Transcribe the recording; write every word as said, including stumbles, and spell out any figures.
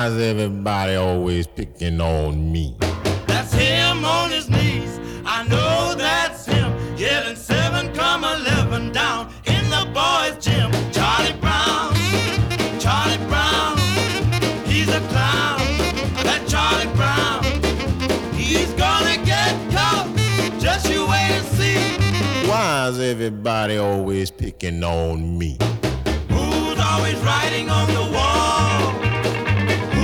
Why's everybody always picking on me? That's him on his knees. I know that's him. Yelling seven come eleven down in the boys' gym. Charlie Brown, Charlie Brown, he's a clown. That Charlie Brown, he's gonna get caught. Just you wait and see. Why's everybody always picking on me? Who's always writing on the wall?